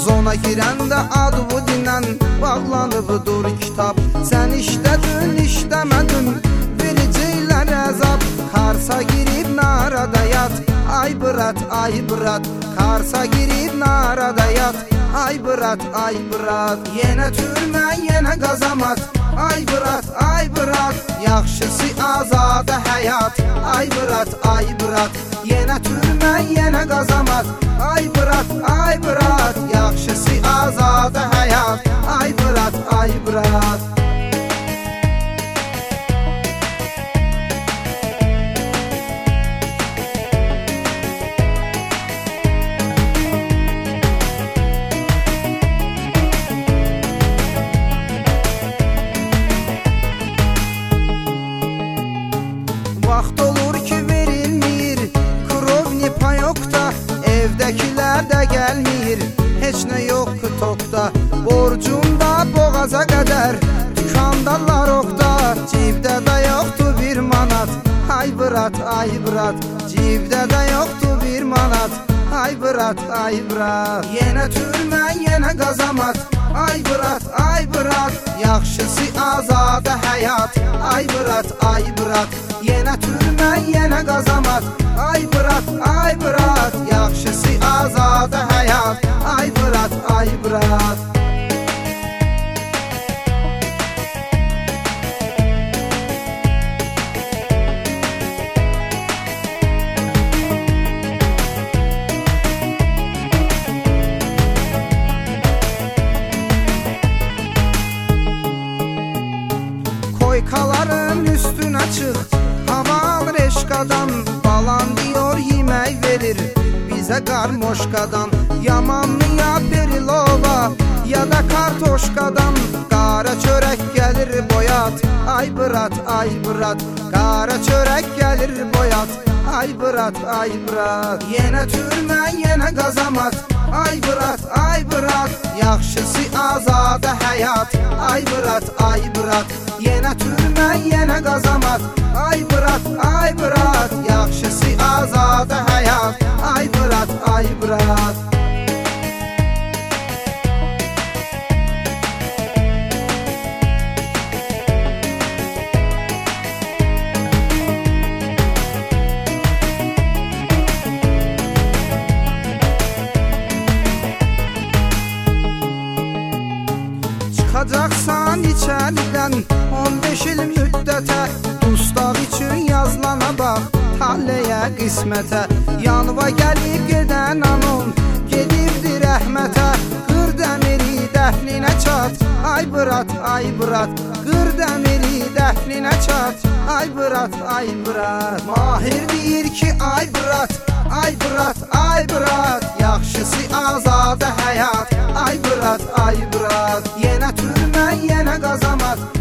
Zona girəndə adı dinən bağlanıbdır kitab. Sən işlədin, işləmədin, vericəklər əzab. Karsa girib narada yat, ay bırat, ay bırat. Karsa girib narada yat, ay bırat, ay bırat. Yenə türmə, yenə qazamat, ay bırat, ay bırat. Yaxşısı azadə həyat, ay bırat, ay bırat. Yenə türmə, yenə qazamat, ay bırat, ay bırat. Yaxşısı azadə həyat, ay bırat, ay bırat. Vaxt olur ki verilmir, krovni payokda, evdəkilər də gəlmir, heç nə yox ki tokda. Borcumda boğaza qədər, dükandalar oqda, cibdə də yoxdur bir manat, ay bırat, ay bırat. Cibdə də yoxdur bir manat, ay bırat, ay bırat. Yenə türmə, yenə qazamat, ay bırat, ay bırat. Yaxşısı azadə həyat, ay bırat, ay bırat. Yenə türmə, yenə qazamat, ay bırat, ay bırat. Yaxşısı azadə həyat, ay bırat, ay bırat. Koykaların üstünə çıx, hava alır eşqadan. Balan diyor yemək verir bizə qarmoşqadan. Yamanlıya perilova ya da kartoşqadan. Qara çörək gəlir boyat, ay bırat, ay bırat. Qara çörək gəlir boyat, ay bırat, ay bırat. Yenə türmə, yenə qazamat, ay bırat, ay bırat. Yaxşısı azadə həyat, ay bırat, ay bırat. Yenə türmə, yenə qazamat, ay bırat, ay bırat. Yaxşısı azadə həyat, ay bırat, ay bırat. Çıxacaqsan içəridən 15 il müddətə. Dustaq üçün yazılana bax, taleyə, qismətə. Yanıva gəlib gedən anon, gedibdi rəhmətə. Qır dəmiri dəfninə çat, ay bırat, ay bırat. Qır dəmiri dəfninə çat, ay bırat, ay bırat. Mahir deyir ki ay bırat, ay bırat, ay bırat. Yaxşısı azadə həyat, ay bırat, ay bırat. Yenə türmə, yenə qazamat,